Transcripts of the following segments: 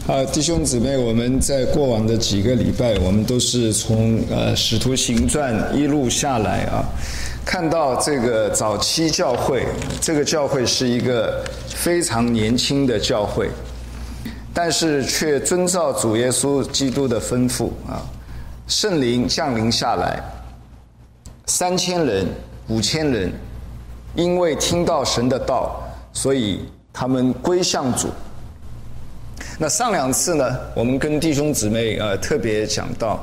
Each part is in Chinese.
弟兄姊妹，我们在过往的几个礼拜，我们都是从使徒行传一路下来看到这个早期教会，这个教会是一个非常年轻的教会，但是却遵照主耶稣基督的吩咐圣灵降临下来，3000人、5000人，因为听到神的道，所以他们归向主。那上2次呢，我们跟弟兄姊妹特别讲到，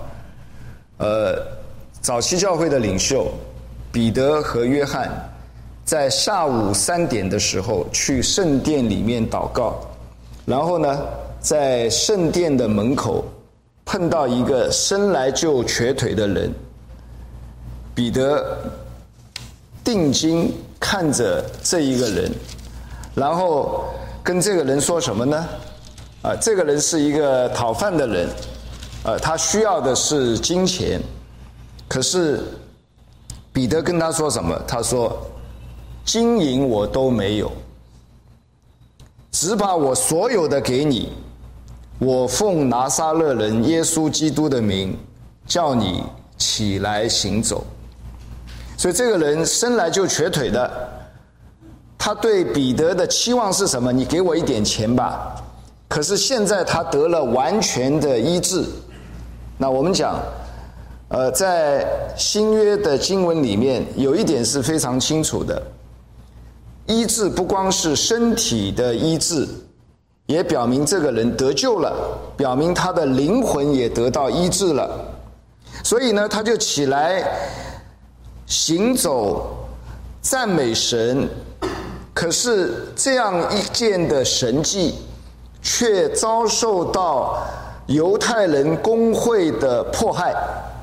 早期教会的领袖彼得和约翰在下午3点的时候去圣殿里面祷告，然后呢，在圣殿的门口碰到一个生来就瘸腿的人，彼得定睛看着这一个人，然后跟这个人说什么呢？这个人是一个讨饭的人，他需要的是金钱，可是彼得跟他说什么？他说：金银我都没有，只把我所有的给你，我奉拿撒勒人耶稣基督的名，叫你起来行走。所以这个人生来就瘸腿的，他对彼得的期望是什么？你给我一点钱吧。可是现在他得了完全的医治。那我们讲在新约的经文里面有一点是非常清楚的，医治不光是身体的医治，也表明这个人得救了，表明他的灵魂也得到医治了。所以呢，他就起来行走赞美神。可是这样一件的神迹却遭受到犹太人公会的迫害，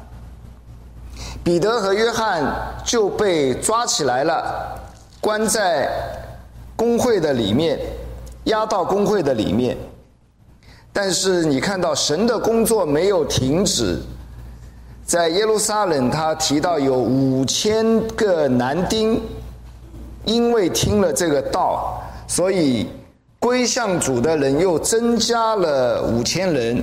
彼得和约翰就被抓起来了，关在公会的里面，押到公会的里面。但是你看到神的工作没有停止，在耶路撒冷他提到有5000个男丁，因为听了这个道，所以归向主的人又增加了5000人。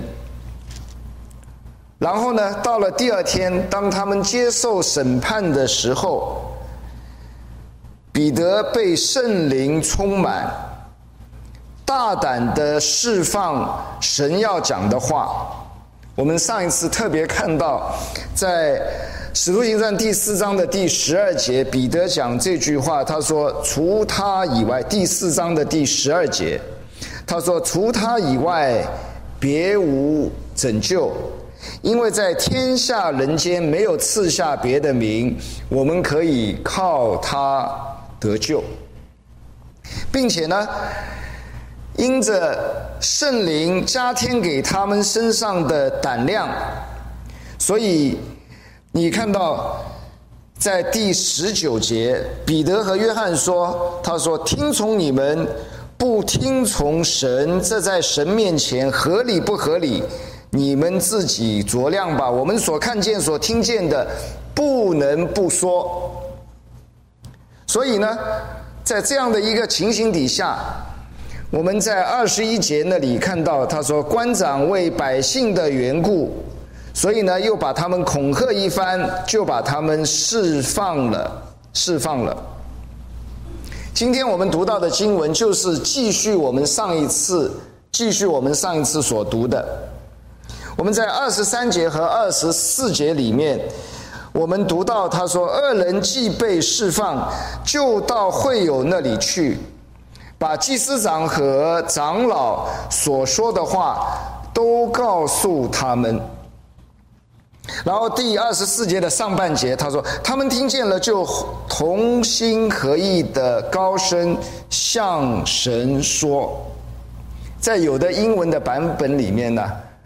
然后呢，到了第2天，当他们接受审判的时候，彼得被圣灵充满，大胆地释放神要讲的话。我们上一次特别看到，在使徒行传第4章的第12节，彼得讲这句话，他说除他以外，第4章的第12节，他说除他以外别无拯救，因为在天下人间没有赐下别的名，我们可以靠他得救。并且呢，因着圣灵加添给他们身上的胆量，所以你看到在第19节，彼得和约翰说，他说听从你们不听从神，这在神面前合理不合理？你们自己酌量吧。我们所看见所听见的不能不说。所以呢，在这样的一个情形底下，我们在21节那里看到，他说官长为百姓的缘故，所以呢又把他们恐吓一番，就把他们释放了。今天我们读到的经文就是继续我们上一次所读的。我们在23节和24节里面，我们读到他说2人既被释放，就到会友那里去，把祭司长和长老所说的话都告诉他们。然后第24节的上半节，他说他们听见了，就同心合意的高声向神说。在有的英文的版本里面呢，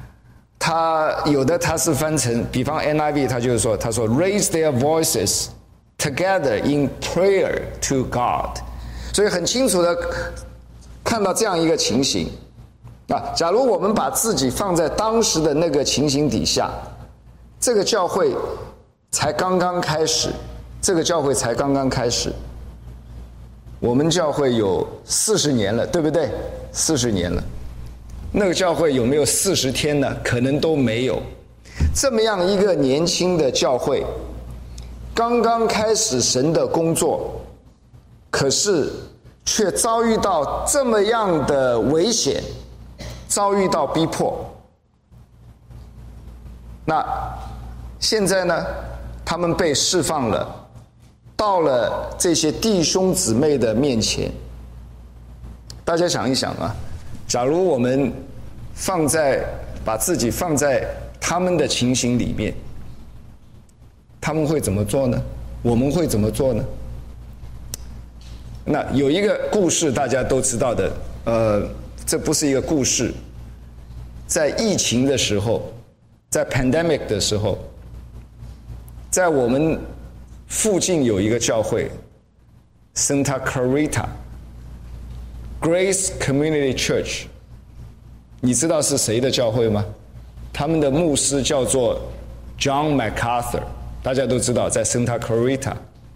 他是翻成，比方 NIV 他就是说，他说 raise their voices together in prayer to God。 所以很清楚的看到这样一个情形假如我们把自己放在当时的那个情形底下，这个教会才刚刚开始，我们教会有40年了，对不对？40年了。 那个教会有没有40天呢？可能都没有。这么样一个年轻的教会，刚刚开始神的工作，可是却遭遇到这么样的危险，遭遇到逼迫。那现在呢，他们被释放了，到了这些弟兄姊妹的面前。大家想一想啊，假如我们把自己放在他们的情形里面，他们会怎么做呢？我们会怎么做呢？那有一个故事大家都知道的，这不是一个故事，在疫情的时候，在 pandemic 的时候，在我们附近有一个教会 Santa Clarita Grace Community Church， 你知道是谁的教会吗？他们的牧师叫做 John MacArthur， 大家都知道，在 Santa Clarita。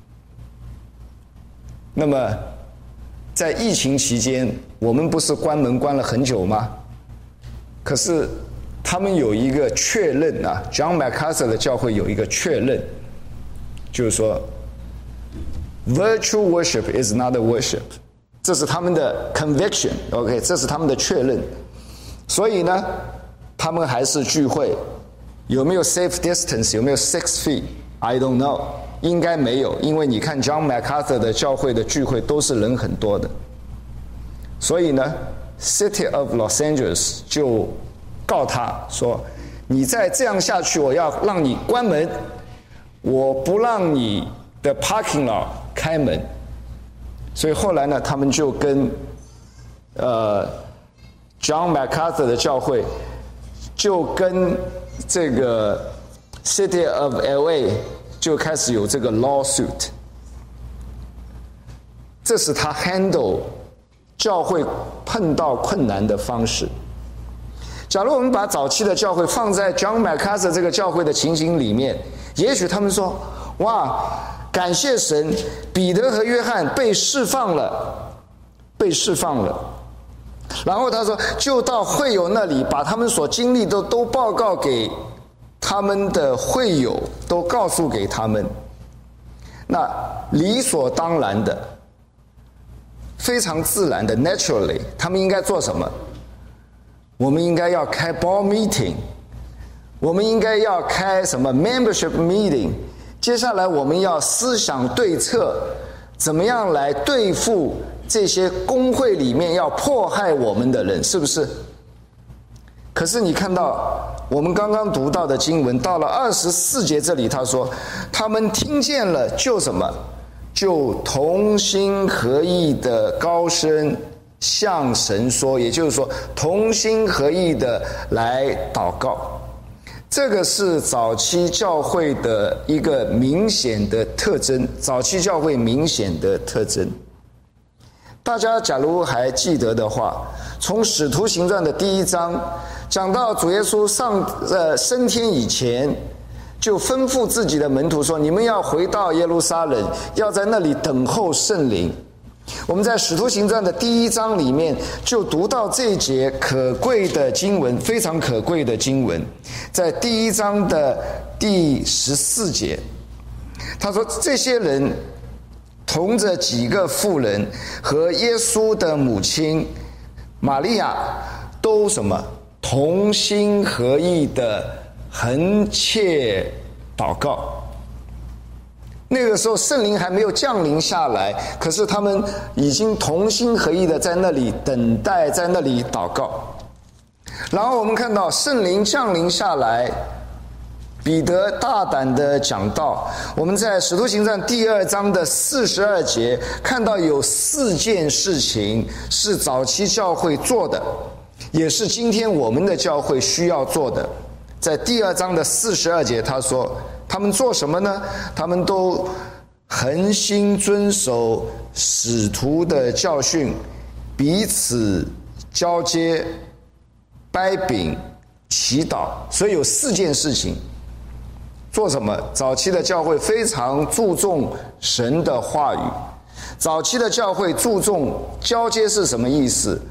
那么在疫情期间，我们不是关门关了很久吗？可是他们有一个确认啊 ，John MacArthur 的教会有一个确认，就是说 ，virtual worship is not a worship， 这是他们的 conviction，OK， 这是他们的确认。所以呢，他们还是聚会，有没有 safe distance， 有没有 6 feet，I don't know， 应该没有，因为你看 John MacArthur 的教会的聚会都是人很多的。所以呢 ，City of Los Angeles 就告他说，你再这样下去，我要让你关门，我不让你的 parking lot 开门。所以后来呢，他们就跟John MacArthur 的教会就跟这个 City of LA 就开始有这个 lawsuit， 这是他 handle 教会碰到困难的方式。假如我们把早期的教会放在 John MacArthur 这个教会的情形里面，也许他们说，哇，感谢神，彼得和约翰被释放了，被释放了。然后他说，就到会友那里，把他们所经历的都报告给他们的会友，都告诉给他们。那理所当然的，非常自然的 naturally， 他们应该做什么？我们应该要开 board meeting， 我们应该要开什么 membership meeting， 接下来我们要思想对策，怎么样来对付这些公会里面要迫害我们的人，是不是？可是你看到我们刚刚读到的经文，到了24节这里，他说他们听见了就什么，就同心合意的高声向神说，也就是说同心合意的来祷告。这个是早期教会的一个明显的特征，早期教会明显的特征。大家假如还记得的话，从使徒行传的第1章讲到主耶稣升天以前，就吩咐自己的门徒说，你们要回到耶路撒冷，要在那里等候圣灵。我们在使徒行传的第1章里面就读到这一节可贵的经文，非常可贵的经文，在第1章的第14节，他说这些人同着几个妇人和耶稣的母亲玛利亚都什么同心合意的恒切祷告。那个时候圣灵还没有降临下来，可是他们已经同心合意的在那里等待，在那里祷告。然后我们看到圣灵降临下来，彼得大胆的讲道。我们在使徒行传第2章的42节看到有4件事情是早期教会做的，也是今天我们的教会需要做的。在第2章的42节他说，他们做什么呢？他们都恒心遵守使徒的教训，彼此交接，掰饼，祈祷。所以有4件事情。做什么？早期的教会非常注重神的话语。早期的教会注重交接是什么意思？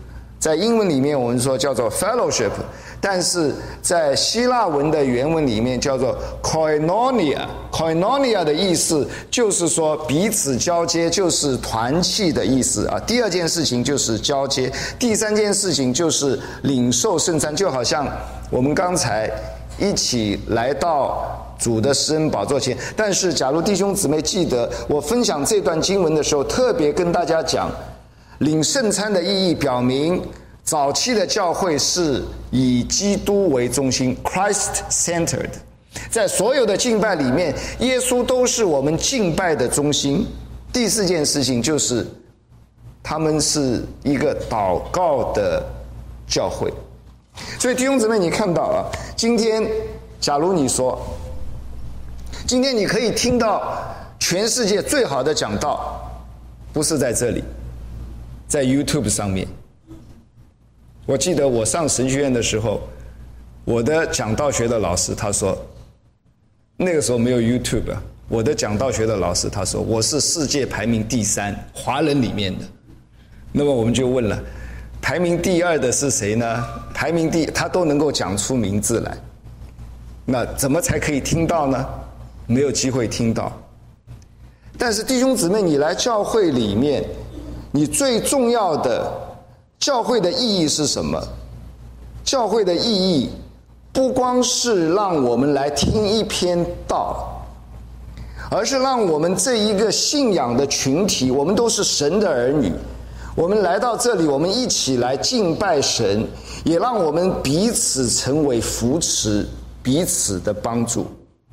在英文里面我们说叫做 fellowship， 但是在希腊文的原文里面叫做 koinonia。koinonia 的意思就是说彼此交接，就是团契的意思啊。第二件事情就是交接，第三件事情就是领受圣餐，就好像我们刚才一起来到主的施恩宝座前。但是假如弟兄姊妹记得我分享这段经文的时候，特别跟大家讲领圣餐的意义，表明早期的教会是以基督为中心 Christ-centered， 在所有的敬拜里面，耶稣都是我们敬拜的中心。第四件事情就是他们是一个祷告的教会。所以弟兄姊妹，你看到啊，今天假如你说今天你可以听到全世界最好的讲道，不是在这里，在 YouTube 上面。我记得我上神学院的时候，我的讲道学的老师他说，那个时候没有 YouTube 啊，我的讲道学的老师他说我是世界排名第3华人里面的。那么我们就问了，排名第2的是谁呢？排名他都能够讲出名字来，那怎么才可以听到呢？没有机会听到。但是弟兄姊妹，你来教会里面，你最重要的教会的意义是什么？教会的意义不光是让我们来听一篇道，而是让我们这一个信仰的群体，我们都是神的儿女，我们来到这里，我们一起来敬拜神，也让我们彼此成为扶持，彼此的帮助。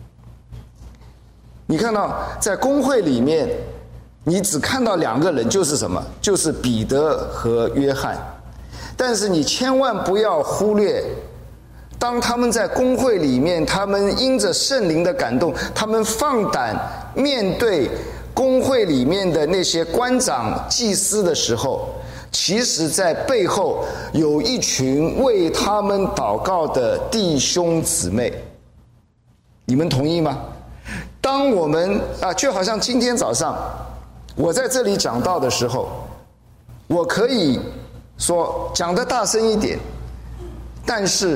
你看到在公会里面，你只看到2个人，就是什么？就是彼得和约翰。但是你千万不要忽略，当他们在公会里面，他们因着圣灵的感动，他们放胆面对公会里面的那些官长祭司的时候，其实在背后有一群为他们祷告的弟兄姊妹。你们同意吗？当我们就好像今天早上我在这里讲道的时候，我可以说讲得大声一点，但是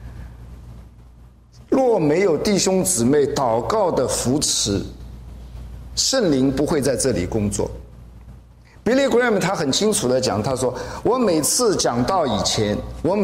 若没有弟兄姊妹祷告的扶持，圣灵不会在这里工作。Billy Graham 他很清楚的讲，他说我每次讲道以前，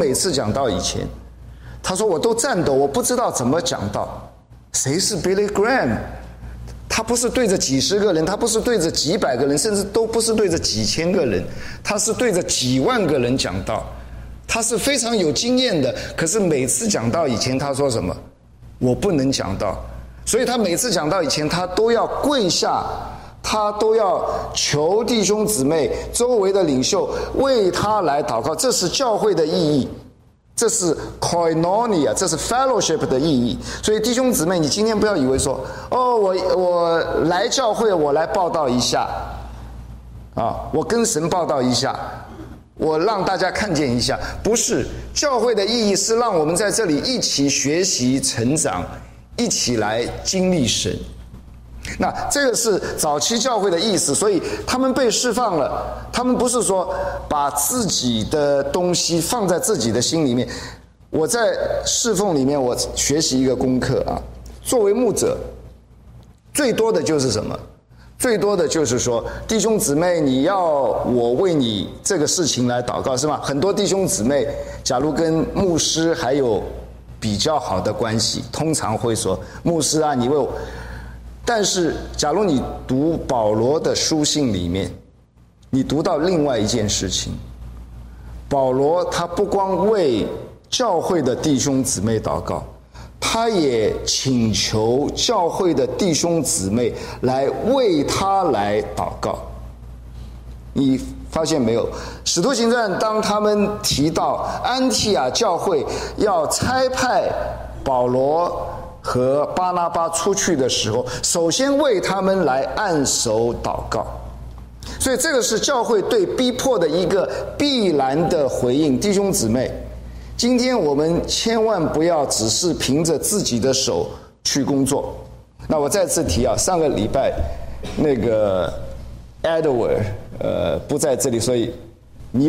他说我都颤抖，我不知道怎么讲道。谁是 Billy Graham？ 他不是对着几十个人，他不是对着几百个人，甚至都不是对着几千个人，他是对着几万个人讲道。他是非常有经验的，可是每次讲道以前他说什么？我不能讲道。所以他每次讲道以前，他都要跪下，他都要求弟兄姊妹周围的领袖为他来祷告。这是教会的意义，这是 koinonia， 这是 fellowship 的意义。所以弟兄姊妹，你今天不要以为说我来教会，我来报道一下我跟神报道一下，我让大家看见一下。不是，教会的意义是让我们在这里一起学习成长，一起来经历神。那这个是早期教会的意思，所以他们被释放了。他们不是说把自己的东西放在自己的心里面。我在侍奉里面，我学习一个功课作为牧者，最多的就是什么？最多的就是说，弟兄姊妹，你要我为你这个事情来祷告，是吗？很多弟兄姊妹，假如跟牧师还有比较好的关系，通常会说，牧师啊，你为我。但是假如你读保罗的书信里面，你读到另外一件事情，保罗他不光为教会的弟兄姊妹祷告，他也请求教会的弟兄姊妹来为他来祷告。你发现没有？使徒行传当他们提到安提亚教会要差派保罗和巴拿巴出去的时候，首先为他们来按手祷告。所以这个是教会对逼迫的一个必然的回应。弟兄姊妹，今天我们千万不要只是凭着自己的手去工作。那我再次提上个礼拜那个 Edward 不在这里，所以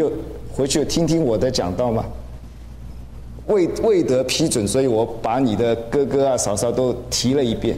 回去听听我的讲道吗？未得批准，所以我把你的哥哥啊、嫂嫂都提了一遍。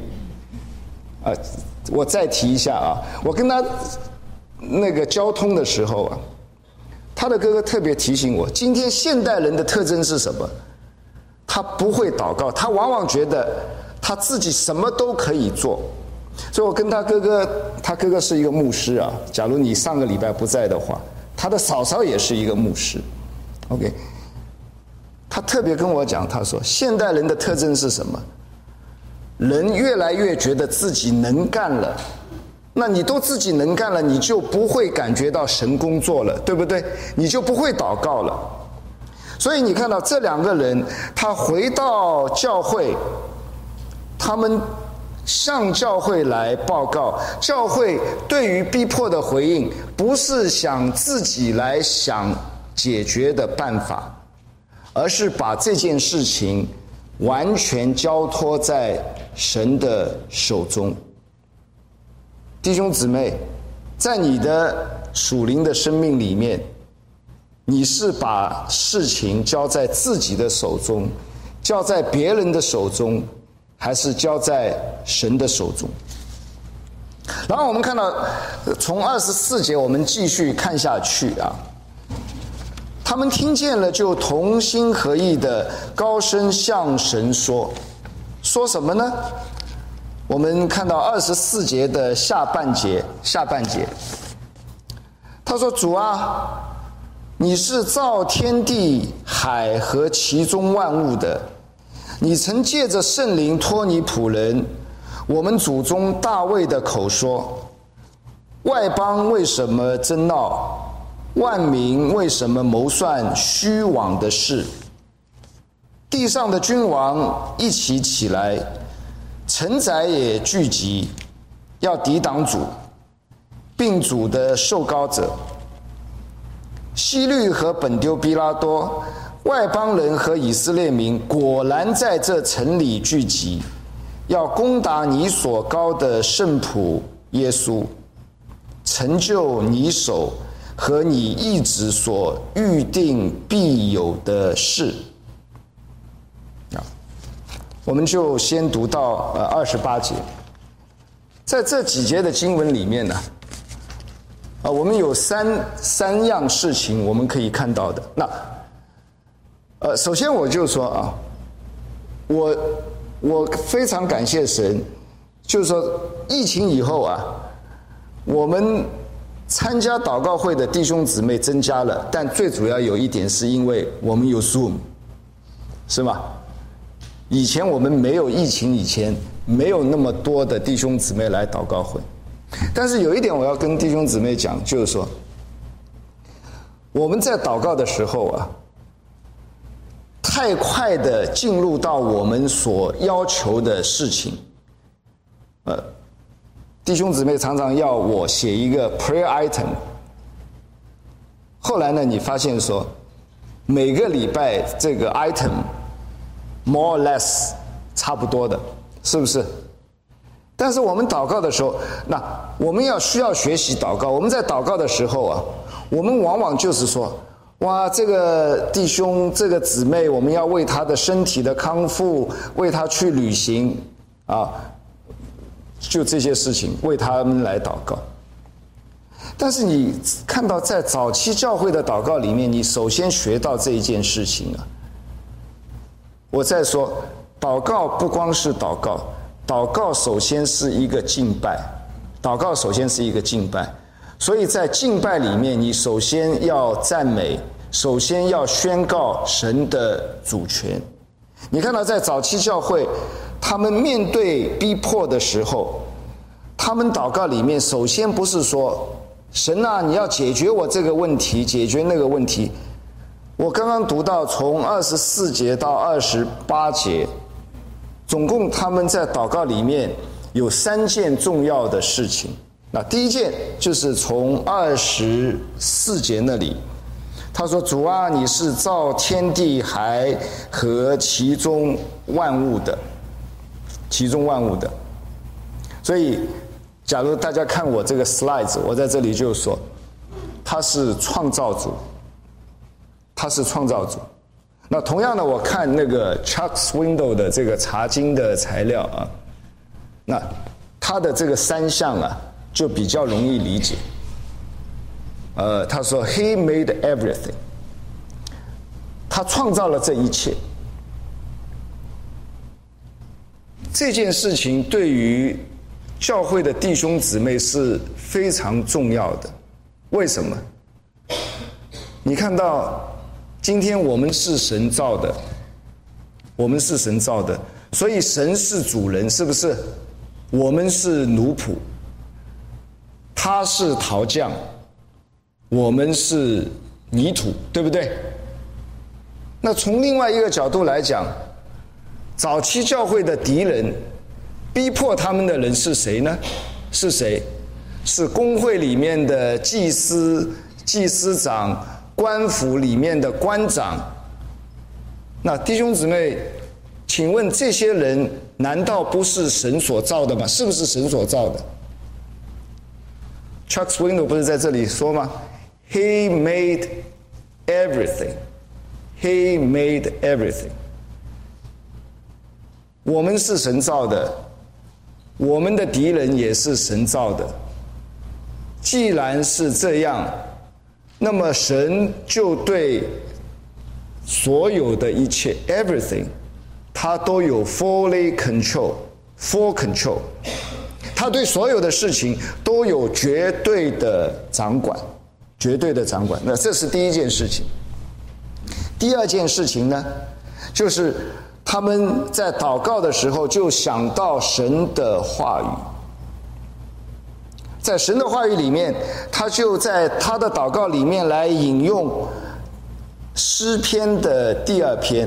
我再提一下啊，我跟他那个交通的时候啊，他的哥哥特别提醒我，今天现代人的特征是什么？他不会祷告，他往往觉得他自己什么都可以做。所以我跟他哥哥是一个牧师啊。假如你上个礼拜不在的话，他的嫂嫂也是一个牧师。OK。他特别跟我讲，他说现代人的特征是什么？人越来越觉得自己能干了，那你都自己能干了，你就不会感觉到神工作了，对不对？你就不会祷告了。所以你看到这两个人，他回到教会，他们向教会来报告，教会对于逼迫的回应，不是想自己来想解决的办法，而是把这件事情完全交托在神的手中。弟兄姊妹，在你的属灵的生命里面，你是把事情交在自己的手中，交在别人的手中，还是交在神的手中？然后我们看到从24节我们继续看下去啊，他们听见了，就同心合意的高声向神说什么呢？我们看到24节的下半节，他说：主啊，你是造天地海和其中万物的，你曾借着圣灵托你仆人我们祖宗大卫的口说，外邦为什么争闹，万民为什么谋算虚妄的事？地上的君王一起起来，臣宰也聚集，要抵挡主，并主的受膏者。希律和本丢比拉多，外邦人和以色列民果然在这城里聚集，要攻打你所膏的圣仆耶稣，成就你手和你一直所预定必有的事。我们就先读到28节。在这几节的经文里面呢，我们有三样事情我们可以看到的。那首先我就说啊，我非常感谢神，就是说疫情以后啊，我们参加祷告会的弟兄姊妹增加了，但最主要有一点是因为我们有 Zoom， 是吗？以前我们没有疫情以前，没有那么多的弟兄姊妹来祷告会。但是有一点我要跟弟兄姊妹讲，就是说我们在祷告的时候啊，太快的进入到我们所要求的事情。弟兄姊妹常常要我写一个 prayer item， 后来呢，你发现说每个礼拜这个 item more or less 差不多的，是不是？但是我们祷告的时候，那我们需要学习祷告。我们在祷告的时候啊，我们往往就是说，哇，这个弟兄这个姊妹，我们要为他的身体的康复，为他去旅行啊，就这些事情为他们来祷告。但是你看到在早期教会的祷告里面，你首先学到这一件事情啊。我再说，祷告不光是祷告，祷告首先是一个敬拜，所以在敬拜里面，你首先要赞美，首先要宣告神的主权。你看到在早期教会，他们面对逼迫的时候，他们祷告里面首先不是说神啊，你要解决我这个问题，解决那个问题。我刚刚读到从24节到28节，总共他们在祷告里面有3件重要的事情。那第一件就是从24节那里，他说：主啊，你是造天地海和其中万物的，所以假如大家看我这个 slides， 我在这里就说他是创造主， 他是创造主。那同样的，我看那个 Chuck Swindoll 的这个查经的材料啊，那他的这个三项啊，就比较容易理解。他说 He made everything， 他创造了这一切。这件事情对于教会的弟兄姊妹是非常重要的。为什么？你看到今天我们是神造的，我们是神造的，所以神是主人，是不是？我们是奴仆，他是陶匠，我们是泥土，对不对？那从另外一个角度来讲，早期教会的敌人逼迫他们的人是谁呢？是谁？是公会里面的祭司、祭司长、官府里面的官长。那弟兄姊妹，请问这些人难道不是神所造的吗？是不是神所造的？ Chuck Swindoll 不是在这里说吗？ He made everything. He made everything. 我们是神造的，我们的敌人也是神造的。既然是这样，那么神就对所有的一切 everything， 他都有 full control，他对所有的事情都有绝对的掌管，绝对的掌管。那这是第一件事情。第二件事情呢，就是他们在祷告的时候就想到神的话语。在神的话语里面，他就在他的祷告里面来引用诗篇的第二篇，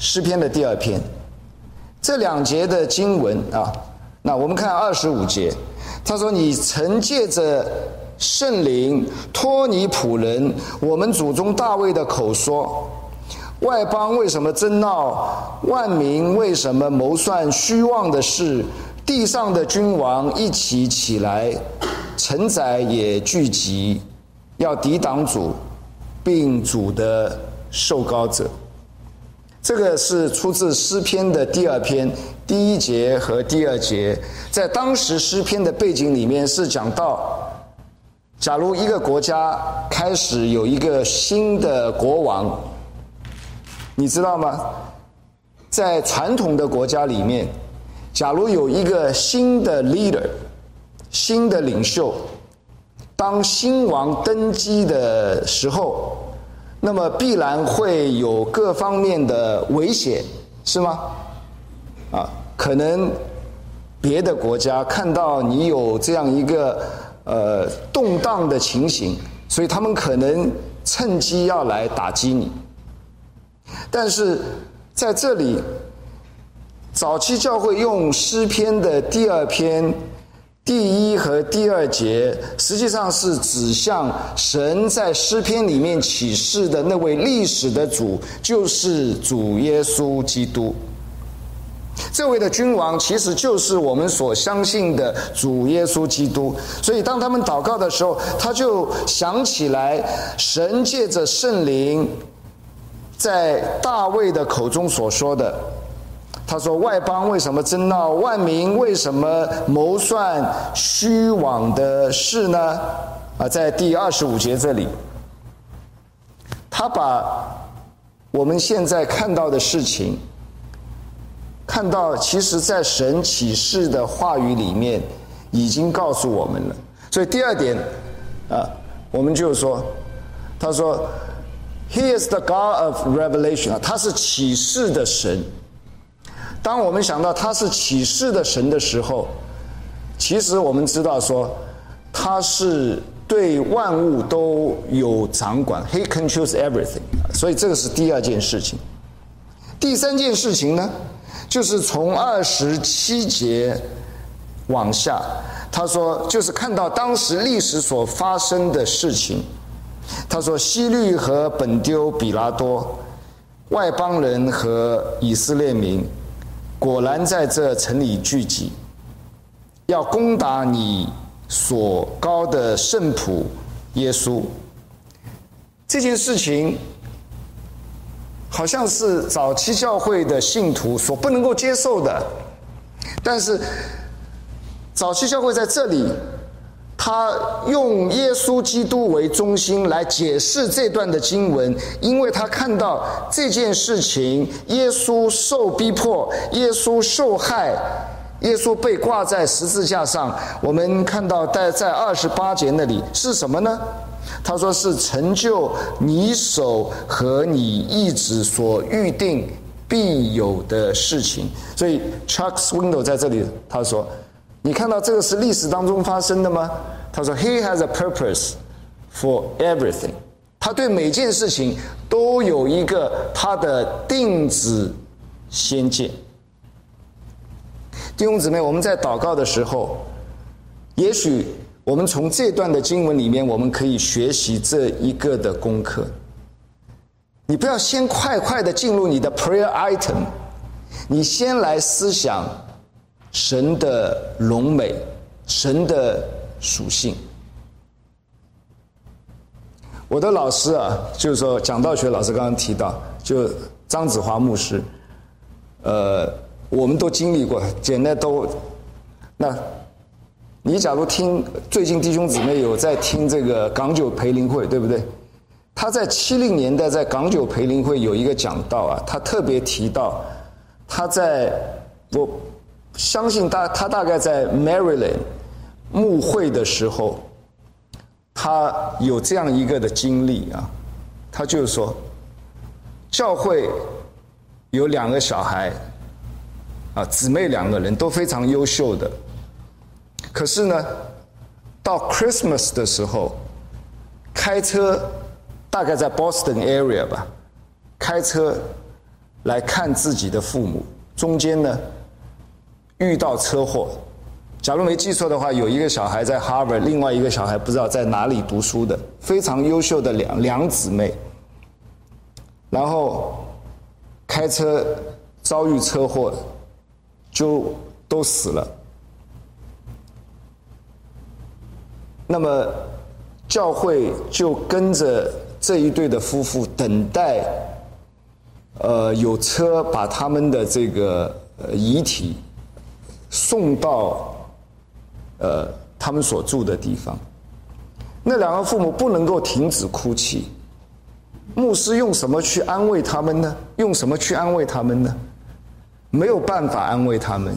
这2节的经文啊。那我们看25节，他说：“你曾借着圣灵托你仆人我们祖宗大卫的口说，外邦为什么争闹？万民为什么谋算虚妄的事？地上的君王一起起来，臣宰也聚集，要抵挡主，并主的受膏者。”这个是出自诗篇的第2篇第1节和第2节。在当时诗篇的背景里面是讲到，假如一个国家开始有一个新的国王，你知道吗？在传统的国家里面，假如有一个新的 leader， 新的领袖，当新王登基的时候，那么必然会有各方面的危险，是吗？可能别的国家看到你有这样一个动荡的情形，所以他们可能趁机要来打击你。但是在这里，早期教会用诗篇的第2篇第1和第2节，实际上是指向神在诗篇里面启示的那位历史的主，就是主耶稣基督。这位的君王其实就是我们所相信的主耶稣基督。所以当他们祷告的时候，他就想起来神借着圣灵在大卫的口中所说的，他说：“外邦为什么争闹？万民为什么谋算虚妄的事呢？”在第25节这里，他把我们现在看到的事情，看到其实在神启示的话语里面已经告诉我们了。所以第2点我们就说，他说 He is the God of revelation， 他是启示的神。当我们想到他是启示的神的时候，其实我们知道说他是对万物都有掌管， He controls everything。 所以这个是第2件事情。第3件事情呢，就是从27节往下，他说就是看到当时历史所发生的事情。他说：“希律和本丢比拉多，外邦人和以色列民，果然在这城里聚集，要攻打你所膏的圣仆耶稣。”这件事情好像是早期教会的信徒所不能够接受的。但是早期教会在这里，他用耶稣基督为中心来解释这段的经文，因为他看到这件事情，耶稣受逼迫，耶稣受害，耶稣被挂在十字架上。我们看到在28节那里是什么呢？他说是成就你手和你意志所预定必有的事情。所以 Chuck Swindoll 在这里他说，你看到这个是历史当中发生的吗？他说 He has a purpose for everything， 他对每件事情都有一个他的定旨先见。弟兄姊妹，我们在祷告的时候，也许我们从这段的经文里面，我们可以学习这一个的功课。你不要先快快的进入你的 prayer item， 你先来思想神的荣美，神的属性。我的老师啊，就是说讲道学老师刚刚提到，就张子华牧师，我们都经历过，简单都那。你假如听最近弟兄姊妹有在听这个港九培灵会，对不对？他在70年代在港九培灵会有一个讲道啊，他特别提到他我相信他大概在 Maryland 牧会的时候，他有这样一个的经历啊，他就是说，教会有2个小孩啊，姊妹2个人都非常优秀的。可是呢，到 Christmas 的时候，开车大概在 Boston area 吧，开车来看自己的父母，中间呢遇到车祸。假如没记错的话，有一个小孩在 Harvard， 另外一个小孩不知道在哪里读书的，非常优秀的两姊妹，然后开车遭遇车祸，就都死了。那么教会就跟着这一对的夫妇等待有车把他们的这个遗体送到他们所住的地方。那2个父母不能够停止哭泣，牧师用什么去安慰他们呢？用什么去安慰他们呢？没有办法安慰他们。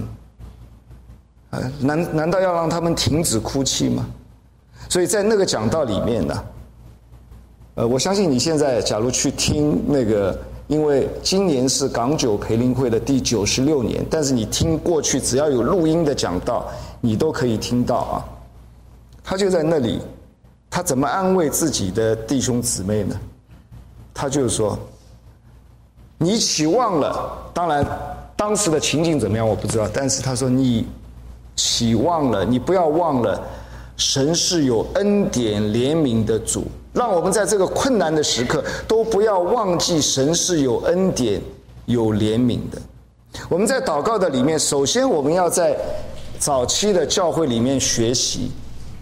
难道要让他们停止哭泣吗？所以在那个讲道里面呢，我相信你现在假如去听那个，因为今年是港九培灵会的第96年，但是你听过去只要有录音的讲道，你都可以听到啊。他就在那里，他怎么安慰自己的弟兄姊妹呢？他就是说，你期望了，当然当时的情景怎么样我不知道，但是他说你期望了，你不要忘了，神是有恩典怜悯的主，让我们在这个困难的时刻都不要忘记神是有恩典有怜悯的。我们在祷告的里面，首先我们要在早期的教会里面学习，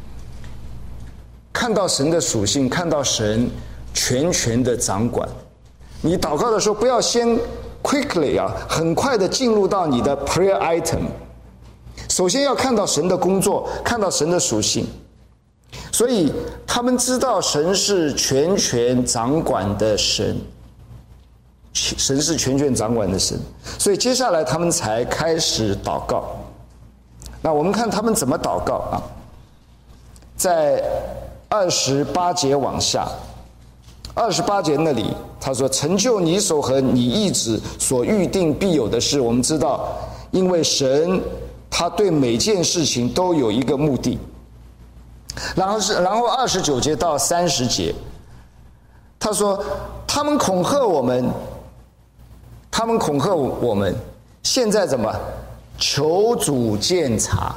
看到神的属性，看到神全权的掌管。你祷告的时候不要先 quickly 很快的进入到你的 prayer item，首先要看到神的工作，看到神的属性。所以他们知道神是全权掌管的神，神是全权掌管的神，所以接下来他们才开始祷告。那我们看他们怎么祷告啊？在28节往下，28节那里他说，成就你手和你意志所预定必有的事。我们知道，因为神他对每件事情都有一个目的。然后29节到30节，他说他们恐吓我们，现在怎么求主鉴察？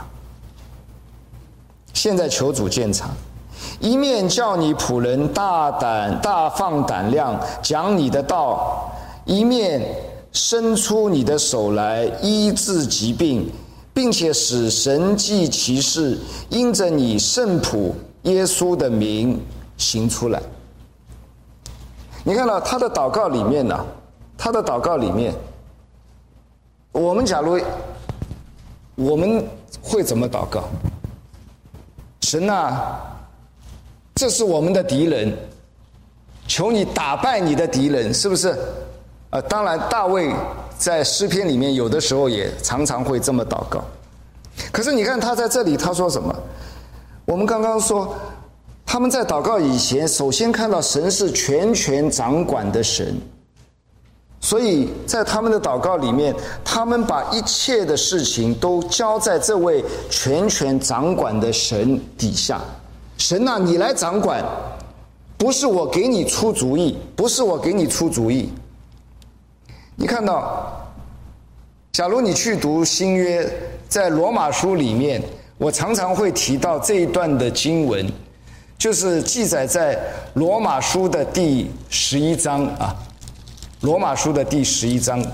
现在求主鉴察，一面叫你仆人大放胆量讲你的道，一面伸出你的手来医治疾病，并且使神迹奇事因着你圣仆耶稣的名行出来。你看到他的祷告里面呢， 他的祷告里面，我们假如我们会怎么祷告？神啊，这是我们的敌人，求你打败你的敌人，是不是？当然大卫在诗篇里面有的时候也常常会这么祷告。可是你看他在这里他说什么？我们刚刚说他们在祷告以前首先看到神是全权掌管的神，所以在他们的祷告里面，他们把一切的事情都交在这位全权掌管的神底下。神啊，你来掌管，不是我给你出主意，不是我给你出主意。你看到，假如你去读新约，在罗马书里面，我常常会提到这一段的经文，就是记载在罗马书的第11章啊，罗马书的第11章，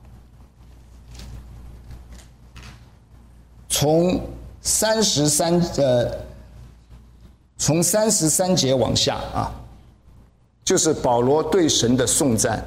从33节往下啊，就是保罗对神的颂赞。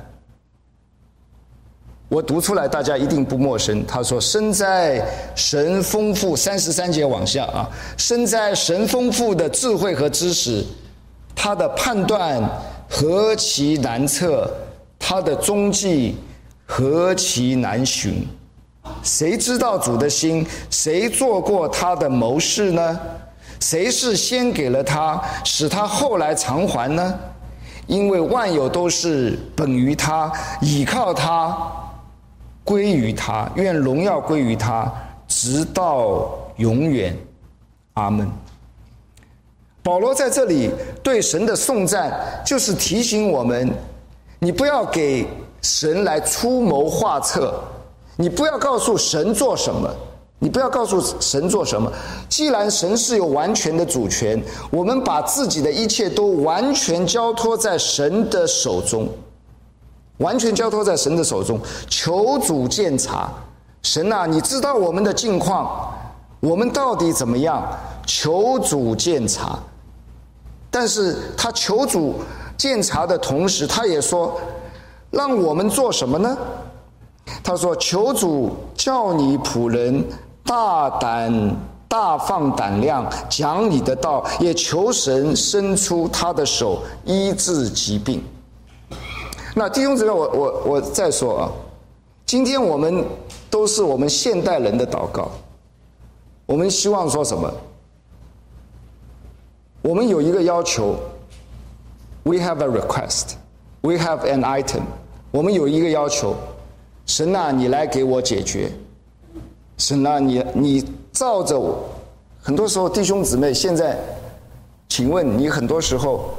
我读出来大家一定不陌生，他说身在神丰富，33节往下啊，身在神丰富的智慧和知识，他的判断何其难测，他的踪迹何其难寻。谁知道主的心？谁做过他的谋士呢？谁是先给了他，使他后来偿还呢？因为万有都是本于他，倚靠他，归于他，愿荣耀归于他，直到永远。阿们。保罗在这里对神的颂赞，就是提醒我们，你不要给神来出谋划策，你不要告诉神做什么，你不要告诉神做什么。既然神是有完全的主权，我们把自己的一切都完全交托在神的手中，完全交托在神的手中，求主鉴察。神啊，你知道我们的境况，我们到底怎么样？求主鉴察。但是他求主鉴察的同时，他也说，让我们做什么呢？他说，求主叫你仆人大放胆量讲你的道，也求神伸出他的手医治疾病。那弟兄姊妹，我再说啊，今天我们都是我们现代人的祷告，我们希望说什么？我们有一个要求 ，we have a request, we have an item， 我们有一个要求，神啊，你来给我解决。神啊，你照着我。很多时候，弟兄姊妹，现在，请问你很多时候，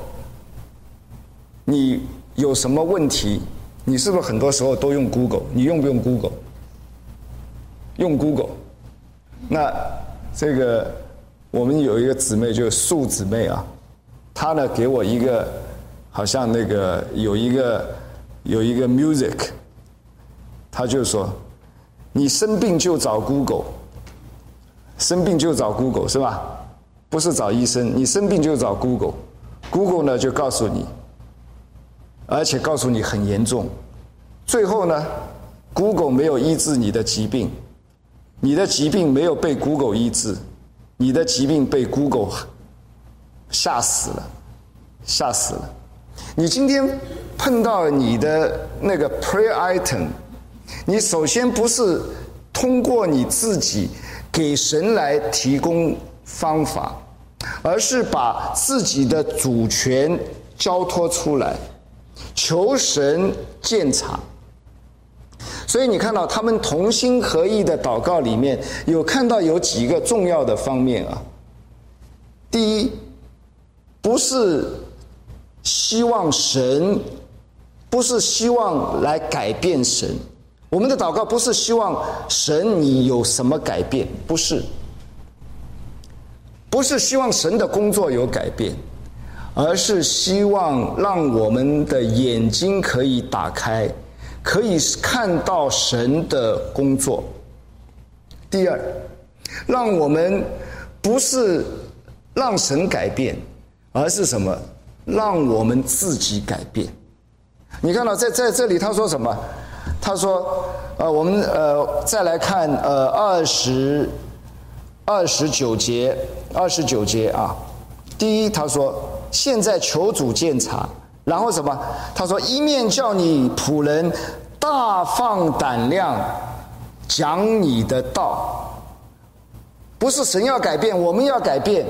你有什么问题？你是不是很多时候都用 Google？ 你用不用 Google？ 用 Google。那这个我们有一个姊妹，就是素姊妹啊，她呢给我一个，好像那个有一个 music， 她就说，你生病就找 Google， 生病就找 Google 是吧？不是找医生，你生病就找 Google，Google 呢就告诉你，而且告诉你很严重。最后呢 ，Google 没有医治你的疾病，你的疾病没有被 Google 医治，你的疾病被 Google 吓死了，吓死了。你今天碰到你的那个 prayer item， 你首先不是通过你自己给神来提供方法，而是把自己的主权交托出来，求神鉴察。所以你看到他们同心合意的祷告里面，有看到有几个重要的方面啊。第一，不是希望神，不是希望来改变神。我们的祷告不是希望神你有什么改变，不是希望神的工作有改变，而是希望让我们的眼睛可以打开，可以看到神的工作。第二，让我们不是让神改变，而是什么？让我们自己改变， 你看到在这里他说什么？他说，我们再来看29节啊。第一，他说现在求主鉴察，然后什么？他说一面叫你仆人大放胆量讲你的道，不是神要改变，我们要改变。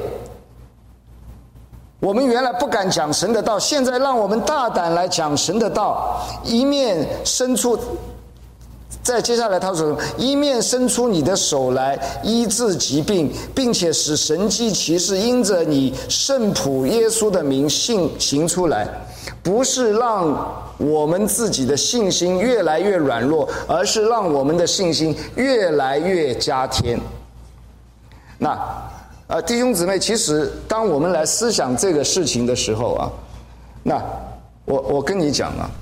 我们原来不敢讲神的道，现在让我们大胆来讲神的道。一面伸出，再接下来他说，一面伸出你的手来医治疾病，并且使神迹奇事因着你圣仆耶稣的名行出来，不是让我们自己的信心越来越软弱，而是让我们的信心越来越加添。那弟兄姊妹，其实当我们来思想这个事情的时候啊，那我跟你讲啊，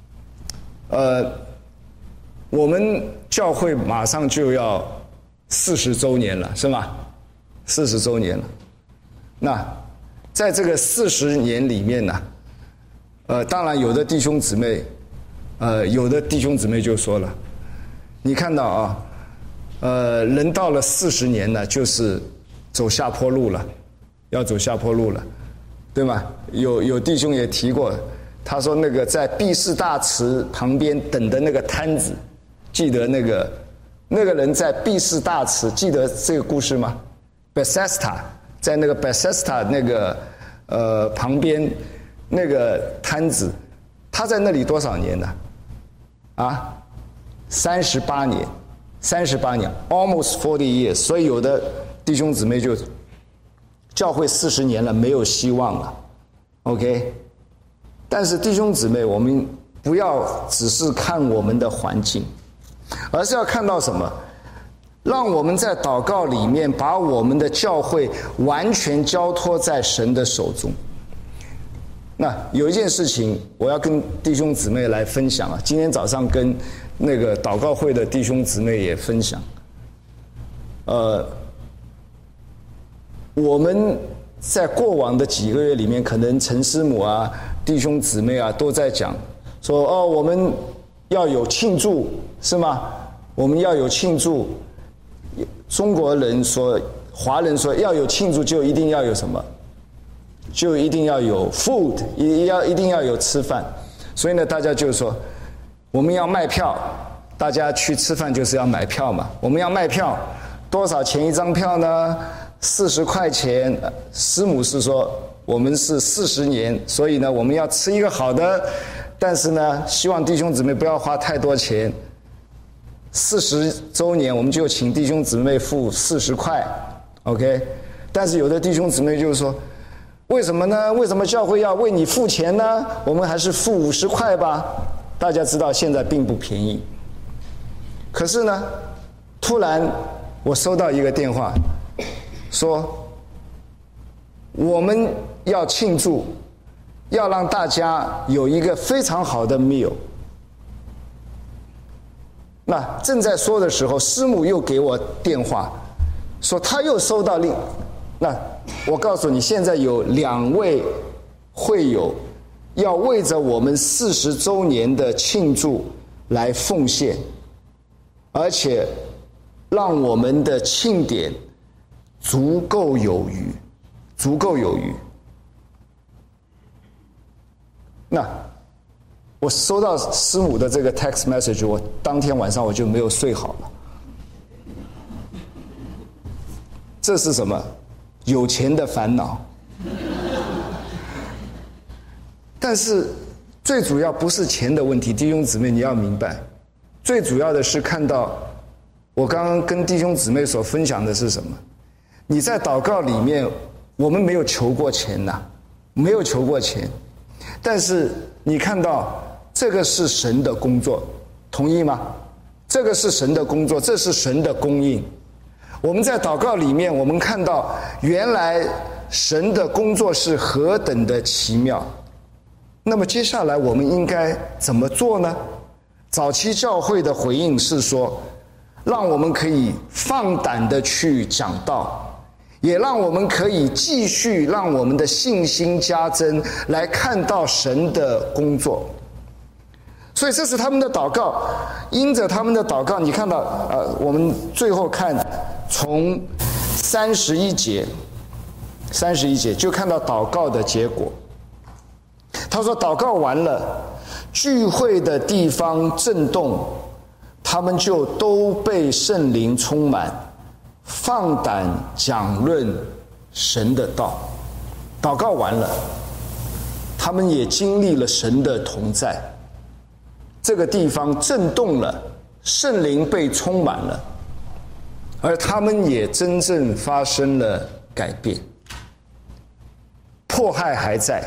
我们教会马上就要40周年了，是吗？40周年了。那在这个40年里面呢，当然有的弟兄姊妹就说了，你看到啊，人到了40年呢，就是走下坡路了，要走下坡路了，对吗？有弟兄也提过，他说那个在毕士大池旁边等的那个摊子，记得那个人在毕士大池，记得这个故事吗 ？Bethesda， 在那个 Bethesda 那个旁边那个摊子，他在那里多少年呢？啊，38年，almost 40 years。所以有的弟兄姊妹就教会40年了，没有希望了 ，OK？ 但是弟兄姊妹，我们不要只是看我们的环境，而是要看到什么？让我们在祷告里面把我们的教会完全交托在神的手中。那有一件事情我要跟弟兄姊妹来分享啊，今天早上跟那个祷告会的弟兄姊妹也分享。我们在过往的几个月里面，可能陈师母啊、弟兄姊妹啊都在讲说，我们要有庆祝，是吗？我们要有庆祝。中国人说，华人说要有庆祝，就一定要有什么？就一定要有 food， 一定要有吃饭。所以呢，大家就说我们要卖票，大家去吃饭就是要买票嘛。我们要卖票，多少钱一张票呢？40块钱。师母是说我们是40年，所以呢我们要吃一个好的，但是呢希望弟兄姊妹不要花太多钱。40周年我们就请弟兄姊妹付40块 ，OK？ 但是有的弟兄姊妹就是说，为什么呢？为什么教会要为你付钱呢？我们还是付50块吧。大家知道现在并不便宜。可是呢，突然我收到一个电话，说我们要庆祝，要让大家有一个非常好的 meal。那正在说的时候，师母又给我电话，说他又收到那我告诉你，现在有2位会友要为着我们40周年的庆祝来奉献，而且让我们的庆典足够有余。那我收到师母的这个 text message， 我当天晚上我就没有睡好了。这是什么？有钱的烦恼。但是最主要不是钱的问题，弟兄姊妹你要明白，最主要的是看到我刚刚跟弟兄姊妹所分享的是什么？你在祷告里面，我们没有求过钱呐，没有求过钱，但是你看到这个是神的工作，同意吗？这个是神的工作，这是神的供应。我们在祷告里面，我们看到原来神的工作是何等的奇妙。那么接下来我们应该怎么做呢？早期教会的回应是说，让我们可以放胆的去讲道，也让我们可以继续让我们的信心加增，来看到神的工作。 所以这是他们的祷告。因着他们的祷告，你看到我们最后看从31节就看到祷告的结果。他说祷告完了，聚会的地方震动，他们就都被圣灵充满，放胆讲论神的道。祷告完了，他们也经历了神的同在，这个地方震动了，圣灵被充满了，而他们也真正发生了改变。迫害还在，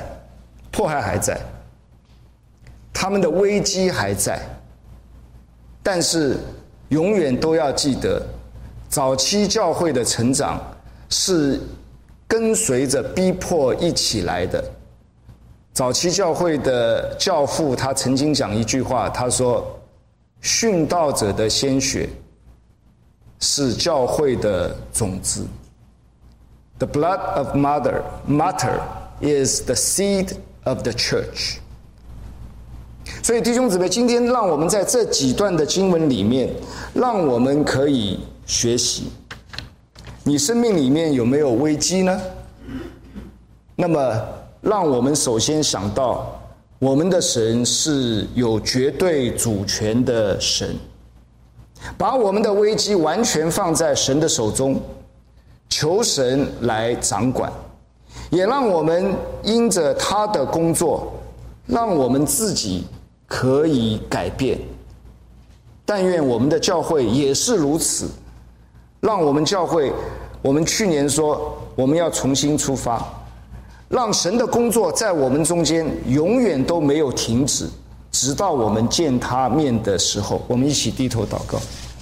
他们的危机还在，但是永远都要记得，早期教会的成长是跟随着逼迫一起来的。早期教会的教父他曾经讲一句话，他说殉道者的鲜血是教会的种子。 The blood of martyr is the seed of the church。 所以弟兄姊妹，今天让我们在这几段的经文里面，让我们可以学习，你生命里面有没有危机呢？那么让我们首先想到，我们的神是有绝对主权的神，把我们的危机完全放在神的手中，求神来掌管，也让我们因着他的工作，让我们自己可以改变。但愿我们的教会也是如此，让我们教会，我们去年说我们要重新出发，让神的工作在我们中间永远都没有停止，直到我们见他面的时候。我们一起低头祷告。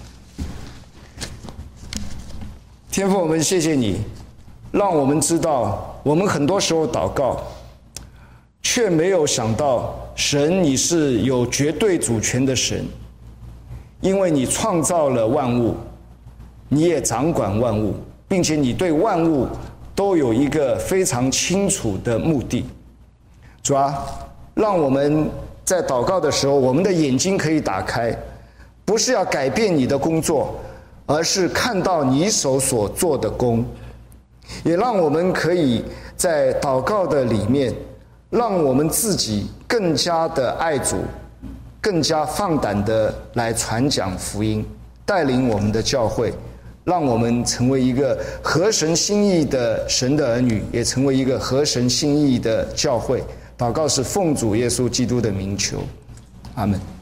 天父，我们谢谢你，让我们知道我们很多时候祷告却没有想到，神你是有绝对主权的神，因为你创造了万物，你也掌管万物，并且你对万物都有一个非常清楚的目的。主啊，让我们在祷告的时候，我们的眼睛可以打开，不是要改变你的工作，而是看到你手所做的工。也让我们可以在祷告的里面，让我们自己更加的爱主，更加放胆的来传讲福音，带领我们的教会，让我们成为一个合神心意的神的儿女，也成为一个合神心意的教会。祷告是奉主耶稣基督的名求，阿们。